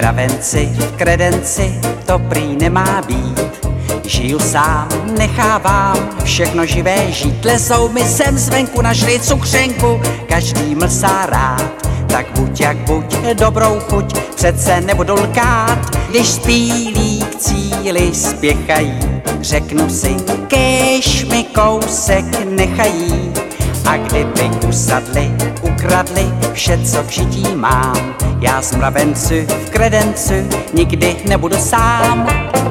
mravenci v kredenci, to prý nemá být. Žiju sám, nechávám všechno živé žít. Lezou mi sem zvenku, našli cukřenku, každý mlsá rád. Tak buď jak buď, dobrou chuť, přece nebudu lkát. Když spílí k cíli spěchají, řeknu si, kéž mi kousek nechají. A kdyby usadli, ukradli vše, co v žití mám, já z mravencu v kredencu nikdy nebudu sám.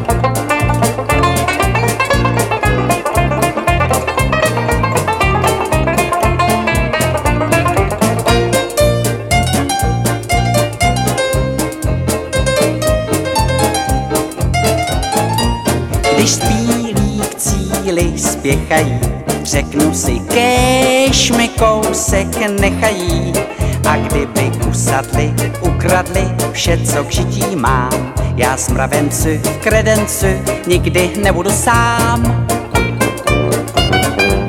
Když spílí k cíli spěchají, řeknu si, kéž mi kousek nechají. A kdyby usadli, ukradli vše, co k žití mám, já z mravencu v kredencu nikdy nebudu sám.